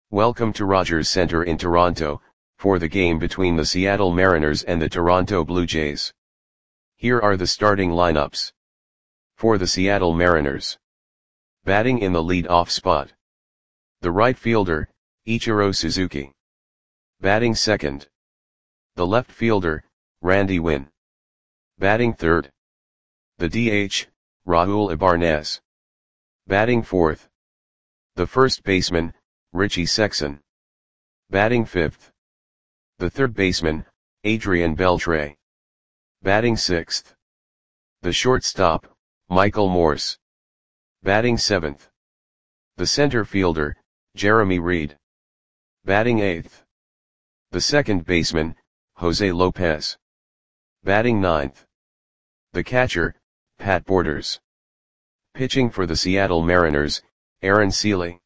Welcome to Rogers Centre in Toronto, for the game between the Seattle Mariners and the Toronto Blue Jays. Here are the starting lineups. For the Seattle Mariners. Batting in the lead-off spot. The right fielder, Ichiro Suzuki. Batting second. The left fielder, Randy Winn. Batting third. The DH, Raul Ibarnez. Batting fourth. The first baseman, Richie Sexson. Batting fifth. The third baseman, Adrian Beltre. Batting sixth. The shortstop, Michael Morse. Batting seventh. The center fielder, Jeremy Reed. Batting eighth. The second baseman, Jose Lopez. Batting ninth. The catcher, Pat Borders. Pitching for the Seattle Mariners, Aaron Seeley.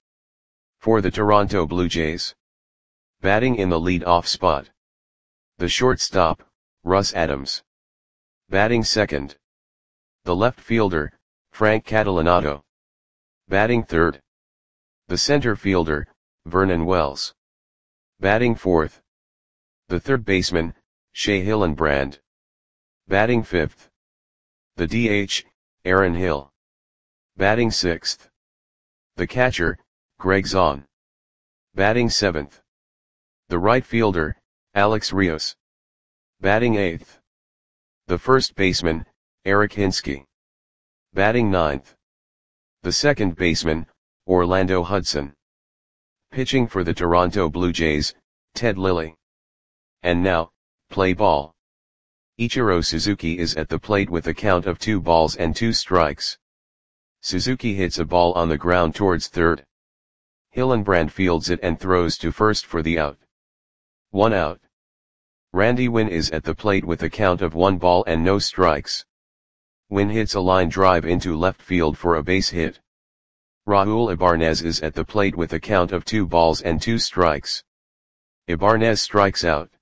For the Toronto Blue Jays. Batting in the lead-off spot. The shortstop, Russ Adams. Batting second. The left fielder, Frank Catalanotto. Batting third. The center fielder, Vernon Wells. Batting fourth. The third baseman, Shea Hillenbrand. Batting fifth. The DH, Aaron Hill. Batting sixth. The catcher, Greg Zahn. Batting seventh. The right fielder, Alex Rios. Batting eighth. The first baseman, Eric Hinske. Batting ninth. The second baseman, Orlando Hudson. Pitching for the Toronto Blue Jays, Ted Lilly. And now, play ball. Ichiro Suzuki is at the plate with a count of 2 balls and 2 strikes. Suzuki hits a ball on the ground towards third. Hillenbrand fields it and throws to first for the out. 1 out. Randy Winn is at the plate with a count of 1 ball and no strikes. Winn hits a line drive into left field for a base hit. Raul Ibarnez is at the plate with a count of 2 balls and 2 strikes. Ibarnez strikes out.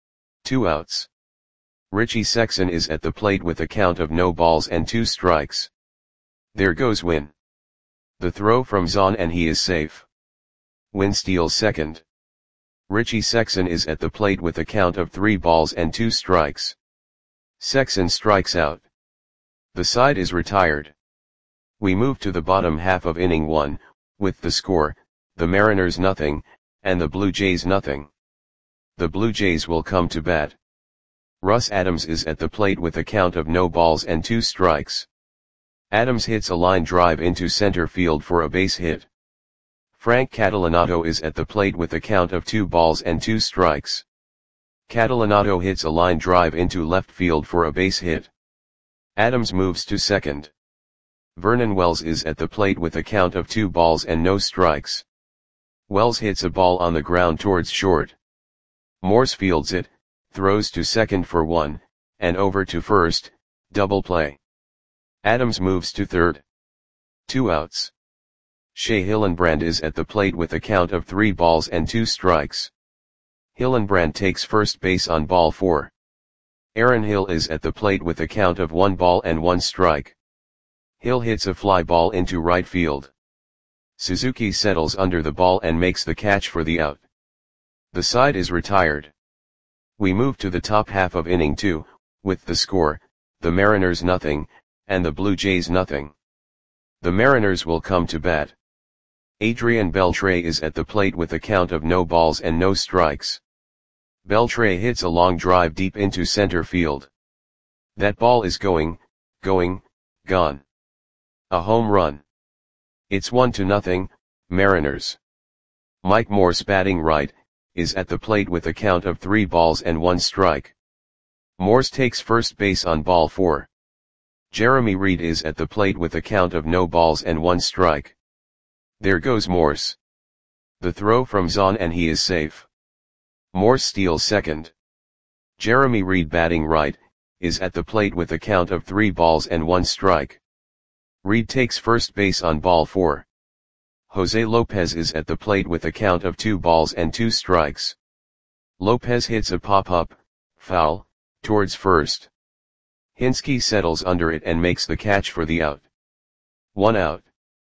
2 outs. Richie Sexson is at the plate with a count of no balls and 2 strikes. There goes Winn. The throw from Zahn and he is safe. Winn steals second. Richie Sexson is at the plate with a count of 3 balls and 2 strikes. Sexson strikes out. The side is retired. We move to the bottom half of inning 1, with the score, the Mariners nothing, and the Blue Jays nothing. The Blue Jays will come to bat. Russ Adams is at the plate with a count of no balls and 2 strikes. Adams hits a line drive into center field for a base hit. Frank Catalanotto is at the plate with a count of 2 balls and 2 strikes. Catalanotto hits a line drive into left field for a base hit. Adams moves to second. Vernon Wells is at the plate with a count of 2 balls and no strikes. Wells hits a ball on the ground towards short. Morse fields it, throws to second for 1, and over to first, double play. Adams moves to third. 2 outs. Shea Hillenbrand is at the plate with a count of 3 balls and 2 strikes. Hillenbrand takes first base on ball 4. Aaron Hill is at the plate with a count of 1 ball and 1 strike. Hill hits a fly ball into right field. Suzuki settles under the ball and makes the catch for the out. The side is retired. We move to the top half of inning 2, with the score, the Mariners nothing, and the Blue Jays nothing. The Mariners will come to bat. Adrian Beltre is at the plate with a count of no balls and no strikes. Beltre hits a long drive deep into center field. That ball is going, gone. A home run. It's 1-0, Mariners. Mike Morse, batting right, is at the plate with a count of 3 balls and 1 strike. Morse takes first base on ball 4. Jeremy Reed is at the plate with a count of no balls and 1 strike. There goes Morse. The throw from Zahn and he is safe. Morse steals second. Jeremy Reed, batting right, is at the plate with a count of 3 balls and 1 strike. Reed takes first base on ball 4. Jose Lopez is at the plate with a count of 2 balls and 2 strikes. Lopez hits a pop-up, foul, towards first. Hinske settles under it and makes the catch for the out. 1 out.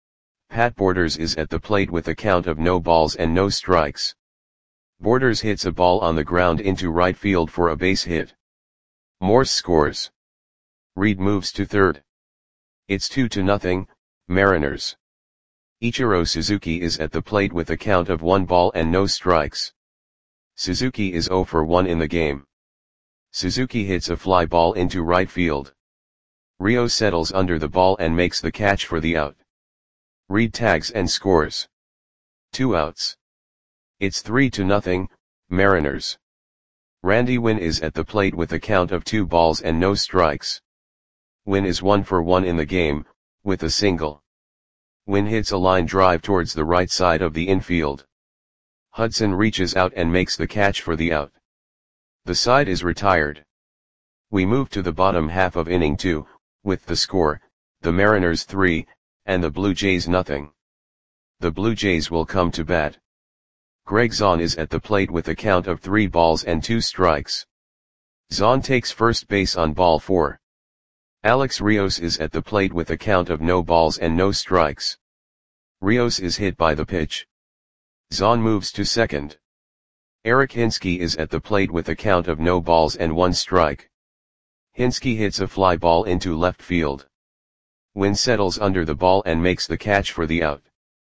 Pat Borders is at the plate with a count of no balls and no strikes. Borders hits a ball on the ground into right field for a base hit. Morse scores. Reed moves to third. It's 2-0, Mariners. Ichiro Suzuki is at the plate with a count of 1 ball and no strikes. Suzuki is 0 for 1 in the game. Suzuki hits a fly ball into right field. Rio settles under the ball and makes the catch for the out. Reed tags and scores. 2 outs. It's 3-0, Mariners. Randy Winn is at the plate with a count of 2 balls and no strikes. Winn is 1 for 1 in the game, with a single. Winn hits a line drive towards the right side of the infield. Hudson reaches out and makes the catch for the out. The side is retired. We move to the bottom half of inning 2, with the score, the Mariners 3, and the Blue Jays 0. The Blue Jays will come to bat. Greg Zahn is at the plate with a count of 3 balls and 2 strikes. Zahn takes first base on ball 4. Alex Rios is at the plate with a count of no balls and no strikes. Rios is hit by the pitch. Zahn moves to second. Eric Hinske is at the plate with a count of no balls and 1 strike. Hinske hits a fly ball into left field. Winn settles under the ball and makes the catch for the out.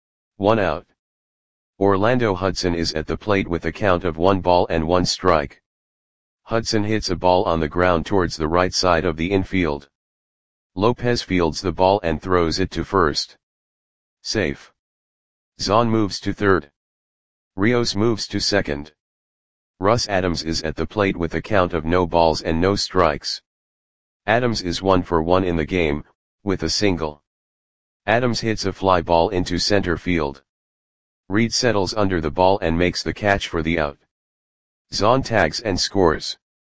1 out. Orlando Hudson is at the plate with a count of 1 ball and 1 strike. Hudson hits a ball on the ground towards the right side of the infield. Lopez fields the ball and throws it to first. Safe. Zahn moves to third. Rios moves to second. Russ Adams is at the plate with a count of no balls and no strikes. Adams is 1 for 1 in the game, with a single. Adams hits a fly ball into center field. Reed settles under the ball and makes the catch for the out. Zahn tags and scores.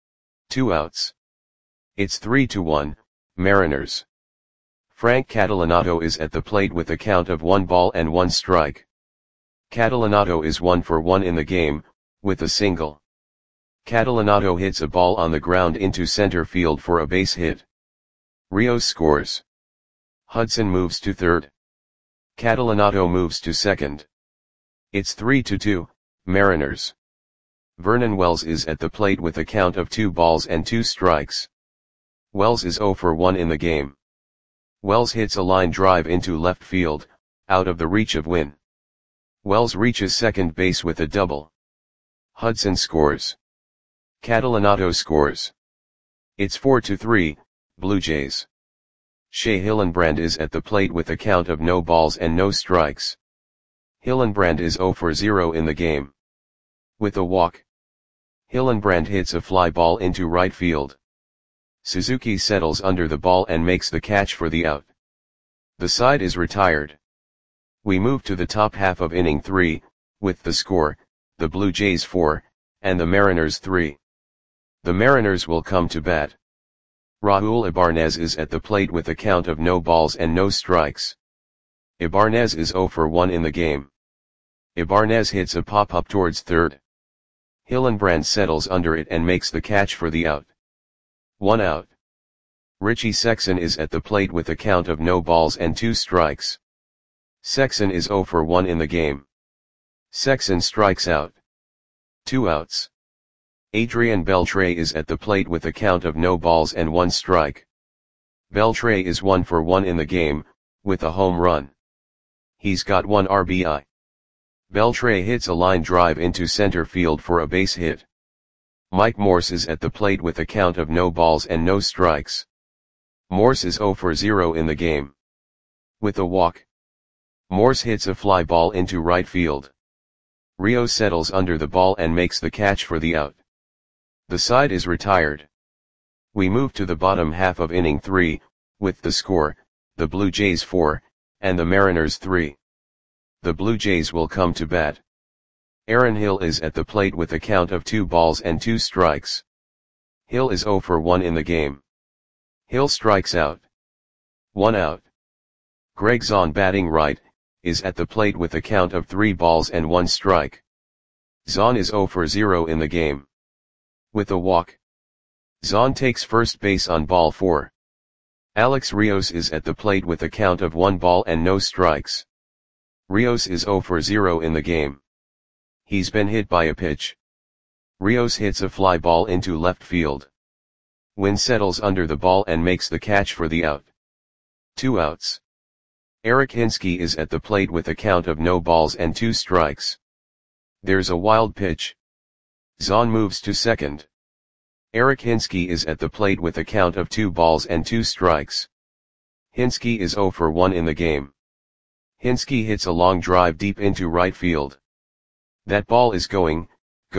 2 outs. It's 3-1, Mariners. Frank Catalanato is at the plate with a count of 1 ball and 1 strike. Catalanato is 1 for 1 in the game, with a single. Catalanato hits a ball on the ground into center field for a base hit. Rios scores. Hudson moves to third. Catalanato moves to second. It's 3-2, Mariners. Vernon Wells is at the plate with a count of 2 balls and 2 strikes. Wells is 0 for 1 in the game. Wells hits a line drive into left field, out of the reach of Winn. Wells reaches second base with a double. Hudson scores. Catalanato scores. It's 4-3, Blue Jays. Shea Hillenbrand is at the plate with a count of no balls and no strikes. Hillenbrand is 0 for 0 in the game. With a walk. Hillenbrand hits a fly ball into right field. Suzuki settles under the ball and makes the catch for the out. The side is retired. We move to the top half of inning 3, with the score, the Blue Jays 4, and the Mariners 3. The Mariners will come to bat. Raul Ibarnez is at the plate with a count of no balls and no strikes. Ibarnez is 0 for 1 in the game. Ibarnez hits a pop-up towards third. Hillenbrand settles under it and makes the catch for the out. 1 out. Richie Sexson is at the plate with a count of no balls and 2 strikes. Sexson is 0 for 1 in the game. Sexson strikes out. 2 outs. Adrian Beltre is at the plate with a count of no balls and 1 strike. Beltre is 1 for 1 in the game, with a home run. He's got 1 RBI. Beltre hits a line drive into center field for a base hit. Mike Morse is at the plate with a count of no balls and no strikes. Morse is 0 for 0 in the game. With a walk. Morse hits a fly ball into right field. Rio settles under the ball and makes the catch for the out. The side is retired. We move to the bottom half of inning 3, with the score, the Blue Jays 4, and the Mariners 3. The Blue Jays will come to bat. Aaron Hill is at the plate with a count of 2 balls and 2 strikes. Hill is 0 for 1 in the game. Hill strikes out. 1 out. Greg Zahn, batting right, is at the plate with a count of 3 balls and 1 strike. Zahn is 0 for 0 in the game. With a walk. Zahn takes first base on ball 4. Alex Rios is at the plate with a count of 1 ball and no strikes. Rios is 0 for 0 in the game. He's been hit by a pitch. Rios hits a fly ball into left field. Wynn settles under the ball and makes the catch for the out. 2 outs. Eric Hinske is at the plate with a count of no balls and 2 strikes. There's a wild pitch. Zahn moves to second. Eric Hinske is at the plate with a count of 2 balls and 2 strikes. Hinske is 0 for 1 in the game. Hinske hits a long drive deep into right field. That ball is going,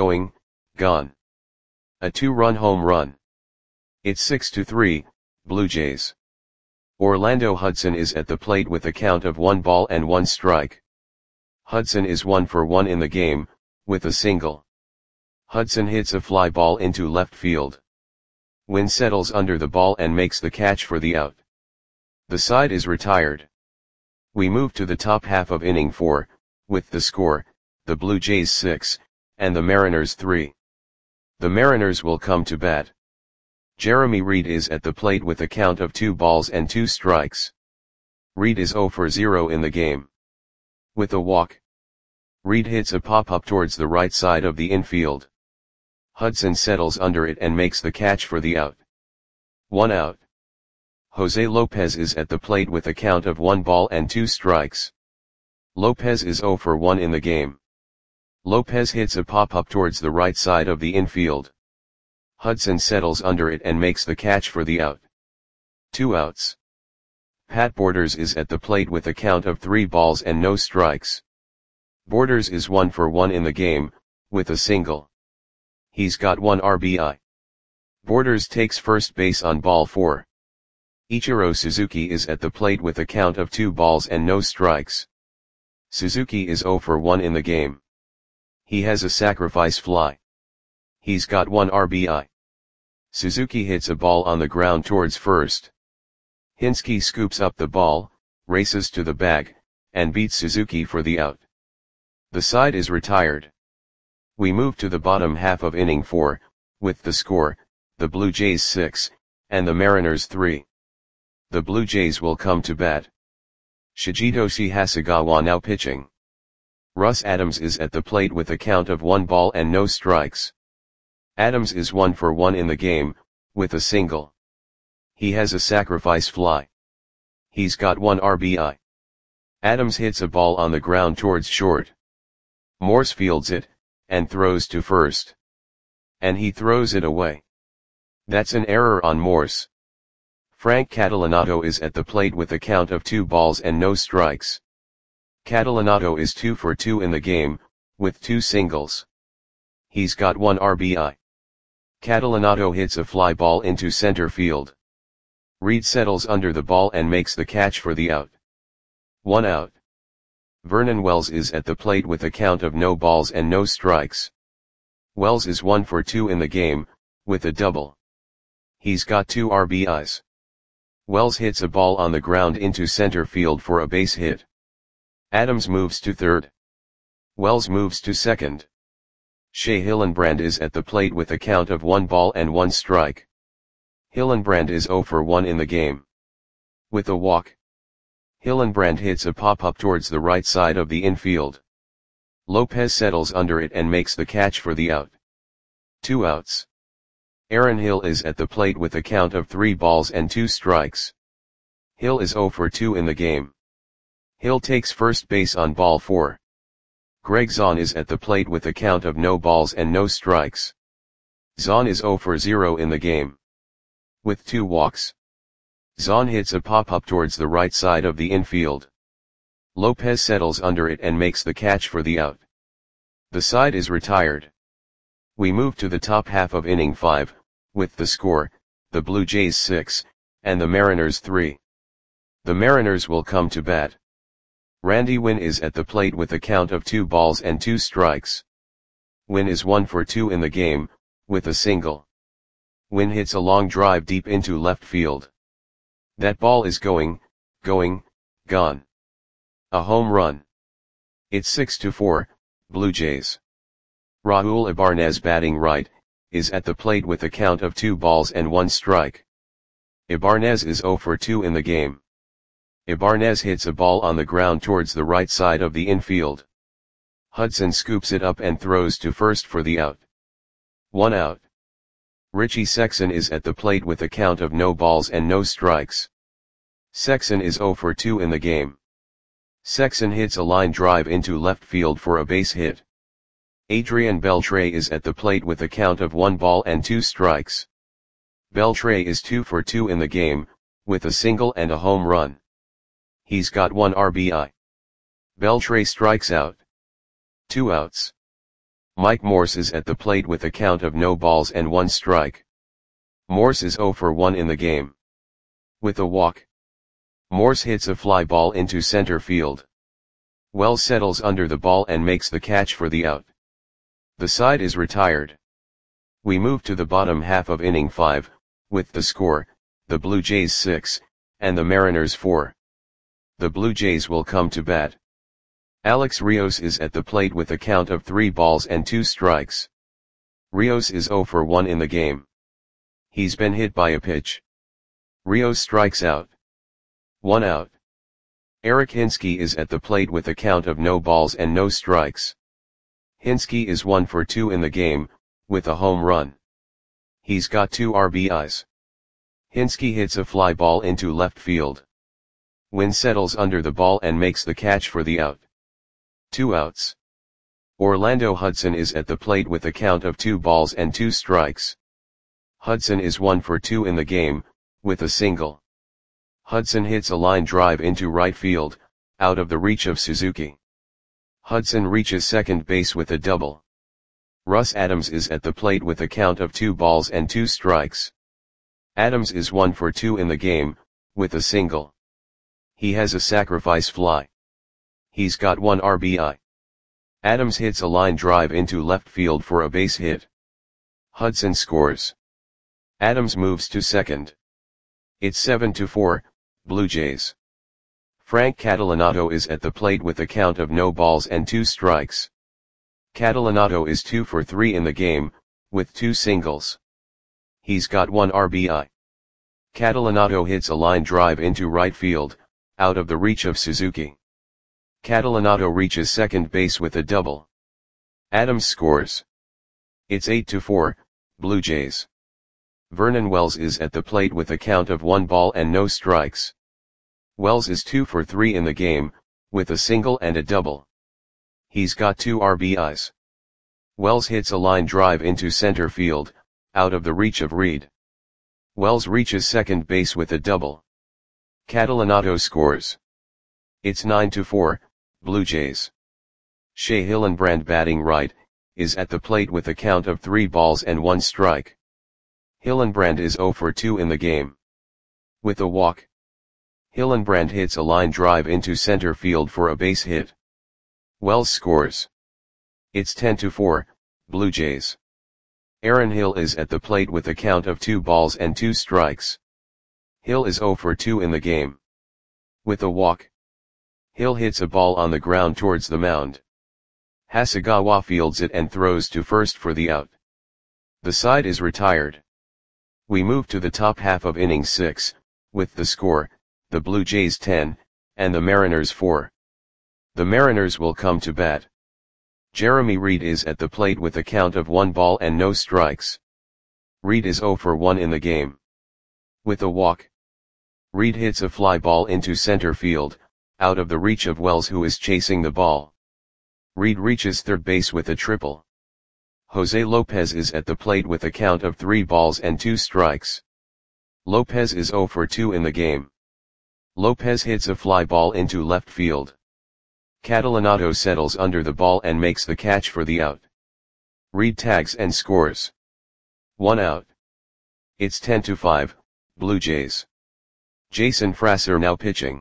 gone. A 2-run home run. It's 6-3, Blue Jays. Orlando Hudson is at the plate with a count of 1 ball and 1 strike. Hudson is 1 for 1 in the game, with a single. Hudson hits a fly ball into left field. Wynn settles under the ball and makes the catch for the out. The side is retired. We move to the top half of inning 4, with the score, the Blue Jays 6, and the Mariners 3. The Mariners will come to bat. Jeremy Reed is at the plate with a count of 2 balls and 2 strikes. Reed is 0 for 0 in the game. With a walk. Reed hits a pop-up towards the right side of the infield. Hudson settles under it and makes the catch for the out. 1 out. Jose Lopez is at the plate with a count of 1 ball and 2 strikes. Lopez is 0 for 1 in the game. Lopez hits a pop-up towards the right side of the infield. Hudson settles under it and makes the catch for the out. 2 outs. Pat Borders is at the plate with a count of 3 balls and no strikes. Borders is 1 for 1 in the game, with a single. He's got 1 RBI. Borders takes first base on ball 4. Ichiro Suzuki is at the plate with a count of 2 balls and no strikes. Suzuki is 0 for 1 in the game. He has a sacrifice fly. He's got 1 RBI. Suzuki hits a ball on the ground towards first. Hinske scoops up the ball, races to the bag, and beats Suzuki for the out. The side is retired. We move to the bottom half of inning 4, with the score, the Blue Jays 6, and the Mariners 3. The Blue Jays will come to bat. Shigetoshi Hasegawa now pitching. Russ Adams is at the plate with a count of 1 ball and no strikes. Adams is 1 for 1 in the game, with a single. He has a sacrifice fly. He's got 1 RBI. Adams hits a ball on the ground towards short. Morse fields it, and throws to first. And he throws it away. That's an error on Morse. Frank Catalanato is at the plate with a count of 2 balls and no strikes. Catalanato is 2 for 2 in the game, with 2 singles. He's got 1 RBI. Catalanato hits a fly ball into center field. Reed settles under the ball and makes the catch for the out. 1 out. Vernon Wells is at the plate with a count of no balls and no strikes. Wells is 1 for 2 in the game, with a double. He's got 2 RBIs. Wells hits a ball on the ground into center field for a base hit. Adams moves to third. Wells moves to second. Shea Hillenbrand is at the plate with a count of 1 ball and 1 strike. Hillenbrand is 0 for 1 in the game. With a walk. Hillenbrand hits a pop-up towards the right side of the infield. Lopez settles under it and makes the catch for the out. 2 outs. Aaron Hill is at the plate with a count of 3 balls and 2 strikes. Hill is 0 for 2 in the game. Hill takes first base on ball 4. Greg Zahn is at the plate with a count of no balls and no strikes. Zahn is 0 for 0 in the game. With 2 walks. Zahn hits a pop-up towards the right side of the infield. Lopez settles under it and makes the catch for the out. The side is retired. We move to the top half of inning 5, with the score, the Blue Jays 6, and the Mariners 3. The Mariners will come to bat. Randy Wynn is at the plate with a count of 2 balls and 2 strikes. Wynn is 1 for 2 in the game, with a single. Wynn hits a long drive deep into left field. That ball is going, gone. A home run. It's 6-4, Blue Jays. Raul Ibanez batting right, is at the plate with a count of 2 balls and 1 strike. Ibanez is 0 for 2 in the game. Ibanez hits a ball on the ground towards the right side of the infield. Hudson scoops it up and throws to first for the out. 1 out. Richie Sexson is at the plate with a count of no balls and no strikes. Sexson is 0 for 2 in the game. Sexson hits a line drive into left field for a base hit. Adrian Beltre is at the plate with a count of 1 ball and 2 strikes. Beltre is 2 for 2 in the game, with a single and a home run. He's got 1 RBI. Beltre strikes out. 2 outs. Mike Morse is at the plate with a count of no balls and 1 strike. Morse is 0 for 1 in the game. With a walk. Morse hits a fly ball into center field. Wells settles under the ball and makes the catch for the out. The side is retired. We move to the bottom half of inning 5, with the score, the Blue Jays 6, and the Mariners 4. The Blue Jays will come to bat. Alex Rios is at the plate with a count of 3 balls and 2 strikes. Rios is 0 for 1 in the game. He's been hit by a pitch. Rios strikes out. 1 out. Eric Hinske is at the plate with a count of no balls and no strikes. Hinske is 1 for 2 in the game, with a home run. He's got 2 RBIs. Hinske hits a fly ball into left field. Wynn settles under the ball and makes the catch for the out. 2 outs. Orlando Hudson is at the plate with a count of 2 balls and 2 strikes. Hudson is 1 for 2 in the game, with a single. Hudson hits a line drive into right field, out of the reach of Suzuki. Hudson reaches second base with a double. Russ Adams is at the plate with a count of 2 balls and 2 strikes. Adams is 1 for 2 in the game, with a single. He has a sacrifice fly. He's got 1 RBI. Adams hits a line drive into left field for a base hit. Hudson scores. Adams moves to second. It's 7-4, Blue Jays. Frank Catalanato is at the plate with a count of no balls and 2 strikes. Catalanato is 2 for 3 in the game, with 2 singles. He's got 1 RBI. Catalanato hits a line drive into right field, out of the reach of Suzuki. Catalanato reaches second base with a double. Adams scores. It's 8-4, Blue Jays. Vernon Wells is at the plate with a count of 1 ball and no strikes. Wells is 2 for 3 in the game, with a single and a double. He's got 2 RBIs. Wells hits a line drive into center field, out of the reach of Reed. Wells reaches second base with a double. Catalanato scores. It's 9-4, Blue Jays. Shea Hillenbrand, batting right, is at the plate with a count of 3 balls and 1 strike. Hillenbrand is 0 for 2 in the game. With a walk. Hillenbrand hits a line drive into center field for a base hit. Wells scores. It's 10-4, Blue Jays. Aaron Hill is at the plate with a count of 2 balls and 2 strikes. Hill is 0 for 2 in the game. With a walk. Hill hits a ball on the ground towards the mound. Hasegawa fields it and throws to first for the out. The side is retired. We move to the top half of inning 6, with the score, the Blue Jays 10, and the Mariners 4. The Mariners will come to bat. Jeremy Reed is at the plate with a count of 1 ball and no strikes. Reed is 0 for 1 in the game. With a walk. Reed hits a fly ball into center field, out of the reach of Wells, who is chasing the ball. Reed reaches third base with a triple. Jose Lopez is at the plate with a count of 3 balls and 2 strikes. Lopez is 0 for 2 in the game. Lopez hits a fly ball into left field. Catalanato settles under the ball and makes the catch for the out. Reed tags and scores. 1 out. It's 10-5, Blue Jays. Jason Frasser now pitching.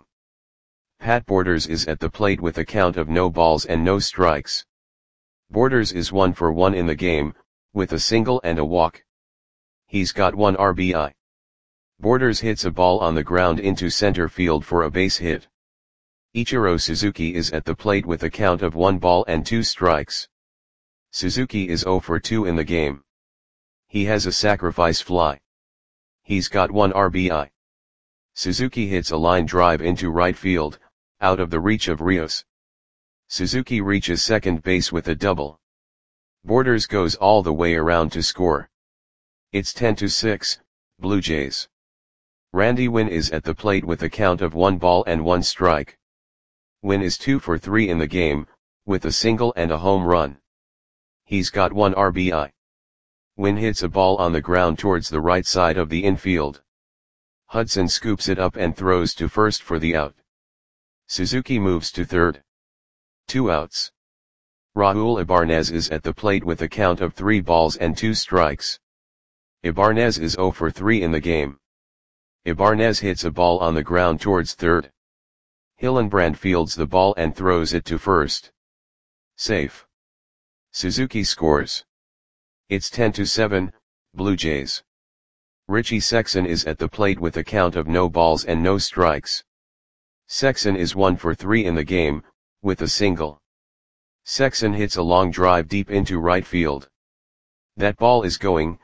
Pat Borders is at the plate with a count of no balls and no strikes. Borders is 1 for 1 in the game, with a single and a walk. He's got 1 RBI. Borders hits a ball on the ground into center field for a base hit. Ichiro Suzuki is at the plate with a count of 1 ball and 2 strikes. Suzuki is 0 for 2 in the game. He has a sacrifice fly. He's got 1 RBI. Suzuki hits a line drive into right field, out of the reach of Rios. Suzuki reaches second base with a double. Borders goes all the way around to score. It's 10-6, Blue Jays. Randy Winn is at the plate with a count of 1 ball and 1 strike. Winn is 2 for 3 in the game, with a single and a home run. He's got 1 RBI. Winn hits a ball on the ground towards the right side of the infield. Hudson scoops it up and throws to first for the out. Suzuki moves to third. 2 outs. Raul Ibanez is at the plate with a count of 3 balls and 2 strikes. Ibanez is 0 for 3 in the game. Ibanez hits a ball on the ground towards third. Hillenbrand fields the ball and throws it to first. Safe. Suzuki scores. It's 10-7, Blue Jays. Richie Sexson is at the plate with a count of no balls and no strikes. Sexson is 1 for 3 in the game, with a single. Sexson hits a long drive deep into right field. That ball is gone.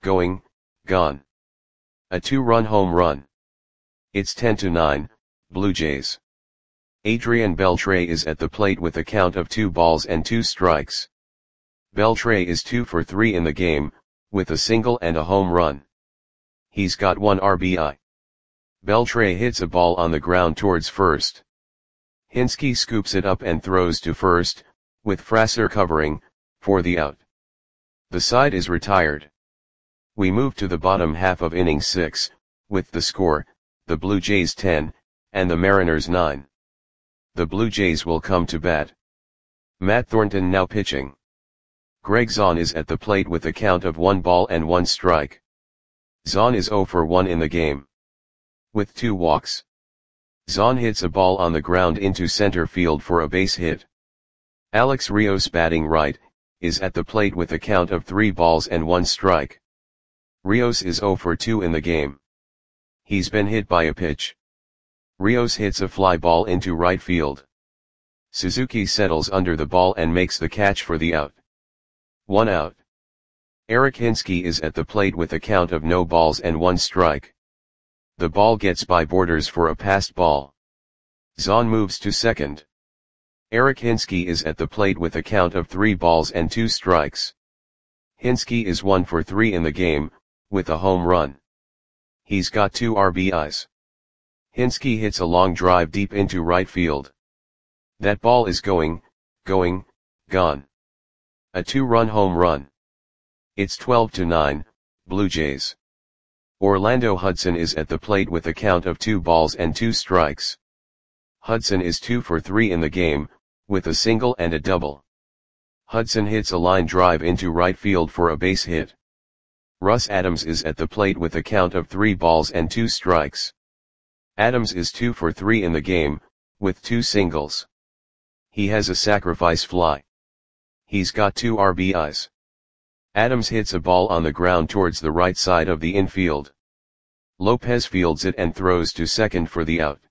A 2-run home run. It's 10-9, Blue Jays. Adrian Beltre is at the plate with a count of 2 balls and 2 strikes. Beltre is 2 for 3 in the game, with a single and a home run. He's got 1 RBI. Beltre hits a ball on the ground towards first. Hinske scoops it up and throws to first, with Frasser covering, for the out. The side is retired. We move to the bottom half of inning 6, with the score, the Blue Jays 10, and the Mariners 9. The Blue Jays will come to bat. Matt Thornton now pitching. Greg Zahn is at the plate with a count of 1 ball and 1 strike. Zahn is 0 for 1 in the game. With 2 walks. Zahn hits a ball on the ground into center field for a base hit. Alex Rios, batting right, is at the plate with a count of 3 balls and 1 strike. Rios is 0 for 2 in the game. He's been hit by a pitch. Rios hits a fly ball into right field. Suzuki settles under the ball and makes the catch for the out. 1 out. Eric Hinske is at the plate with a count of no balls and 1 strike. The ball gets by Borders for a passed ball. Zahn moves to second. Eric Hinske is at the plate with a count of 3 balls and 2 strikes. Hinske is 1 for 3 in the game, with a home run. He's got 2 RBIs. Hinske hits a long drive deep into right field. That ball is gone. A 2-run home run. It's 12-9, Blue Jays. Orlando Hudson is at the plate with a count of 2 balls and 2 strikes. Hudson is 2 for 3 in the game, with a single and a double. Hudson hits a line drive into right field for a base hit. Russ Adams is at the plate with a count of 3 balls and 2 strikes. Adams is 2 for 3 in the game, with 2 singles. He has a sacrifice fly. He's got 2 RBIs. Adams hits a ball on the ground towards the right side of the infield. Lopez fields it and throws to second for the out.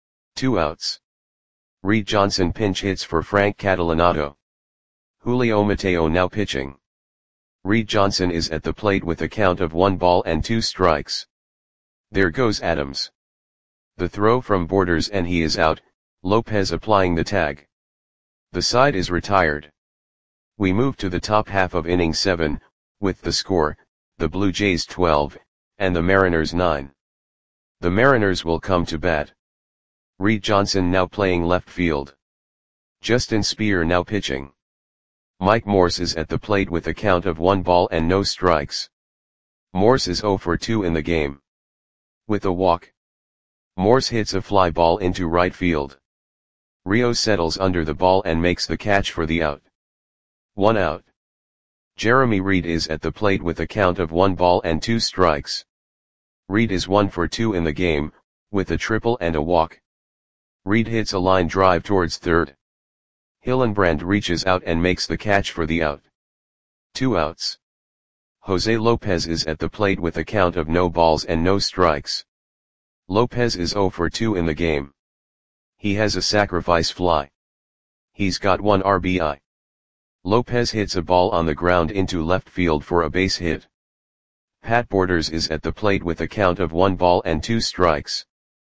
2 outs. Reed Johnson pinch hits for Frank Catalanato. Julio Mateo now pitching. Reed Johnson is at the plate with a count of 1 ball and 2 strikes. There goes Adams. The throw from Borders and he is out, Lopez applying the tag. The side is retired. We move to the top half of inning 7, with the score, the Blue Jays 12, and the Mariners 9. The Mariners will come to bat. Reed Johnson now playing left field. Justin Speer now pitching. Mike Morse is at the plate with a count of 1 ball and no strikes. Morse is 0 for 2 in the game. With a walk. Morse hits a fly ball into right field. Rio settles under the ball and makes the catch for the out. 1 out. Jeremy Reed is at the plate with a count of 1 ball and 2 strikes. Reed is 1 for 2 in the game, with a triple and a walk. Reed hits a line drive towards third. Hillenbrand reaches out and makes the catch for the out. 2 outs. Jose Lopez is at the plate with a count of no balls and no strikes. Lopez is 0 for 2 in the game. He has a sacrifice fly. He's got 1 RBI. Lopez hits a ball on the ground into left field for a base hit. Pat Borders is at the plate with a count of 1 ball and 2 strikes.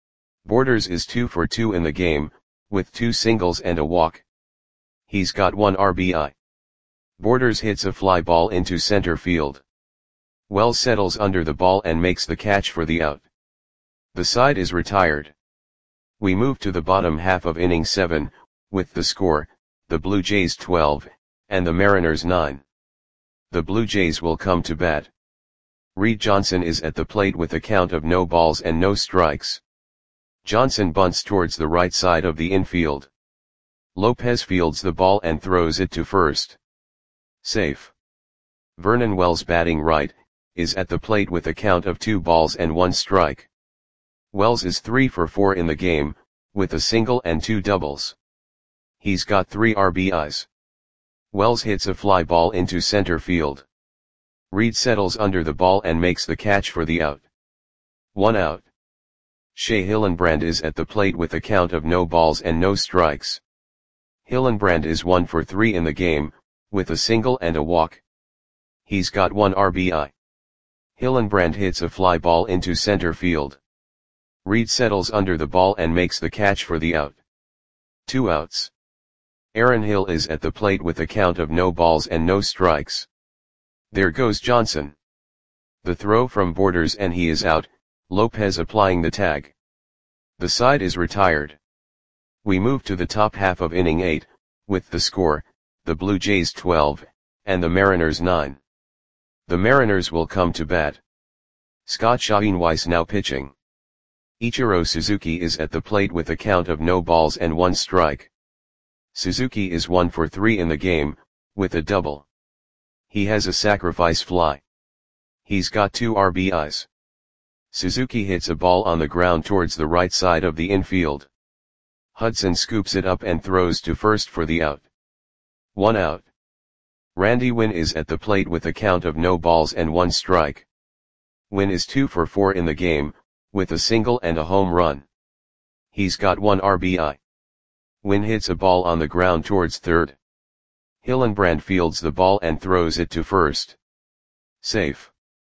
Borders is 2 for 2 in the game, with 2 singles and a walk. He's got 1 RBI. Borders hits a fly ball into center field. Wells settles under the ball and makes the catch for the out. The side is retired. We move to the bottom half of inning 7, with the score, the Blue Jays 12, and the Mariners 9. The Blue Jays will come to bat. Reed Johnson is at the plate with a count of no balls and no strikes. Johnson bunts towards the right side of the infield. Lopez fields the ball and throws it to first. Safe. Vernon Wells, batting right, is at the plate with a count of 2 balls and 1 strike. Wells is 3 for 4 in the game, with a single and 2 doubles. He's got 3 RBIs. Wells hits a fly ball into center field. Reed settles under the ball and makes the catch for the out. 1 out. Shea Hillenbrand is at the plate with a count of no balls and no strikes. Hillenbrand is 1 for 3 in the game, with a single and a walk. He's got 1 RBI. Hillenbrand hits a fly ball into center field. Reed settles under the ball and makes the catch for the out. 2 outs. Aaron Hill is at the plate with a count of no balls and no strikes. There goes Johnson. The throw from Borders and he is out, Lopez applying the tag. The side is retired. We move to the top half of inning 8, with the score, the Blue Jays 12, and the Mariners 9. The Mariners will come to bat. Scott Schoenweiss now pitching. Ichiro Suzuki is at the plate with a count of no balls and 1 strike. Suzuki is 1 for 3 in the game, with a double. He has a sacrifice fly. He's got 2 RBIs. Suzuki hits a ball on the ground towards the right side of the infield. Hudson scoops it up and throws to first for the out. 1 out. Randy Winn is at the plate with a count of no balls and 1 strike. Winn is 2 for 4 in the game, with a single and a home run. He's got 1 RBI. Winn hits a ball on the ground towards third. Hillenbrand fields the ball and throws it to first. Safe.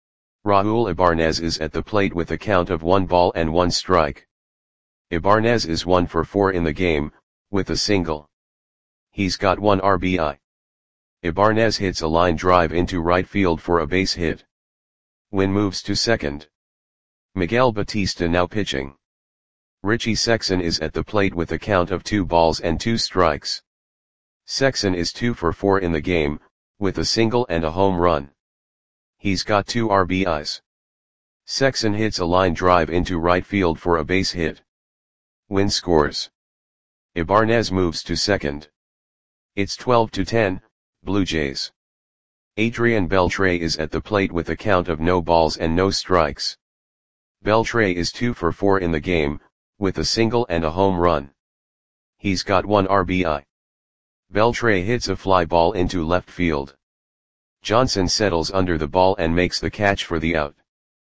Raul Ibanez is at the plate with a count of 1 ball and 1 strike. Ibanez is 1 for 4 in the game, with a single. He's got 1 RBI. Ibanez hits a line drive into right field for a base hit. Winn moves to second. Miguel Batista now pitching. Richie Sexson is at the plate with a count of 2 balls and 2 strikes. Sexson is 2 for 4 in the game, with a single and a home run. He's got 2 RBIs. Sexson hits a line drive into right field for a base hit. Winn scores. Ibanez moves to second. It's 12-10, Blue Jays. Adrian Beltre is at the plate with a count of no balls and no strikes. Beltre is 2 for 4 in the game, with a single and a home run. He's got 1 RBI. Beltre hits a fly ball into left field. Johnson settles under the ball and makes the catch for the out.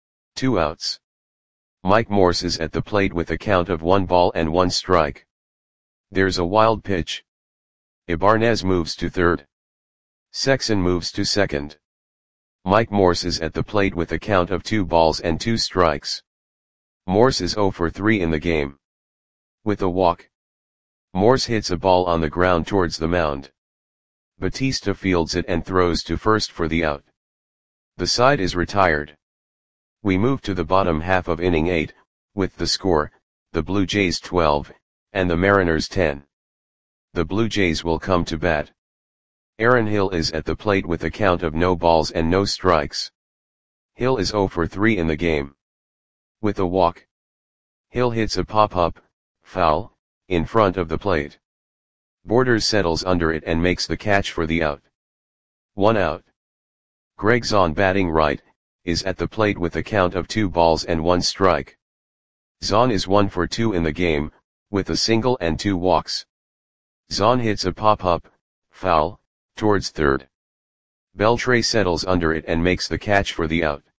2 outs. Mike Morse is at the plate with a count of 1 ball and 1 strike. There's a wild pitch. Ibanez moves to third. Sexson moves to second. Mike Morse is at the plate with a count of 2 balls and 2 strikes. Morse is 0 for 3 in the game. With a walk. Morse hits a ball on the ground towards the mound. Batista fields it and throws to first for the out. The side is retired. We move to the bottom half of inning 8, with the score, the Blue Jays 12, and the Mariners 10. The Blue Jays will come to bat. Aaron Hill is at the plate with a count of no balls and no strikes. Hill is 0 for 3 in the game. With a walk. Hill hits a pop-up, foul, in front of the plate. Borders settles under it and makes the catch for the out. 1 out. Greg Zahn, batting right, is at the plate with a count of 2 balls and 1 strike. Zahn is 1 for 2 in the game, with a single and 2 walks. Zahn hits a pop-up, foul, towards third. Beltre settles under it and makes the catch for the out.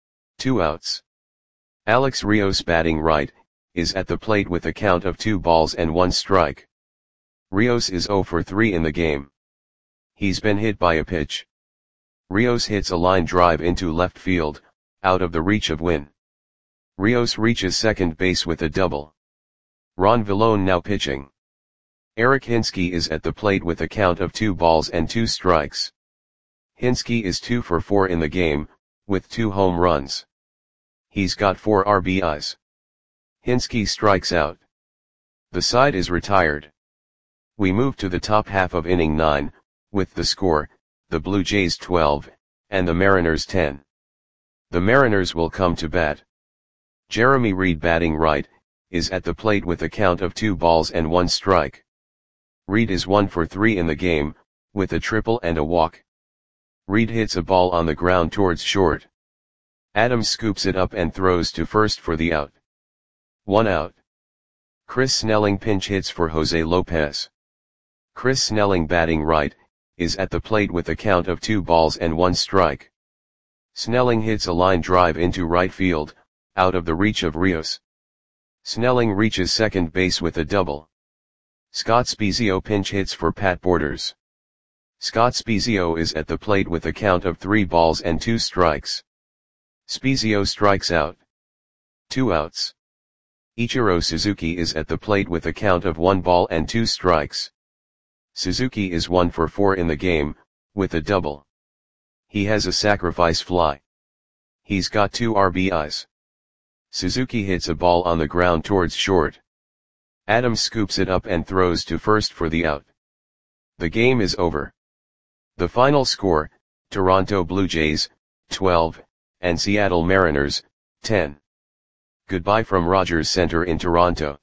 2 outs. Alex Rios, batting right, is at the plate with a count of 2 balls and 1 strike. Rios is 0 for 3 in the game. He's been hit by a pitch. Rios hits a line drive into left field, out of the reach of Winn. Rios reaches second base with a double. Ron Villone now pitching. Eric Hinske is at the plate with a count of 2 balls and 2 strikes. Hinske is 2 for 4 in the game, with 2 home runs. He's got 4 RBIs. Hinske strikes out. The side is retired. We move to the top half of inning 9, with the score, the Blue Jays 12, and the Mariners 10. The Mariners will come to bat. Jeremy Reed batting right, is at the plate with a count of 2 balls and 1 strike. Reed is 1 for 3 in the game, with a triple and a walk. Reed hits a ball on the ground towards short. Adams scoops it up and throws to first for the out. 1 out. Chris Snelling pinch hits for Jose Lopez. Chris Snelling batting right, is at the plate with a count of 2 balls and 1 strike. Snelling hits a line drive into right field, out of the reach of Rios. Snelling reaches second base with a double. Scott Spiezio pinch hits for Pat Borders. Scott Spiezio is at the plate with a count of 3 balls and 2 strikes. Spiezio strikes out. 2 outs. Ichiro Suzuki is at the plate with a count of 1 ball and 2 strikes. Suzuki is 1 for 4 in the game, with a double. He has a sacrifice fly. He's got 2 RBIs. Suzuki hits a ball on the ground towards short. Adams scoops it up and throws to first for the out. The game is over. The final score, Toronto Blue Jays, 12, and Seattle Mariners, 10. Goodbye from Rogers Center in Toronto.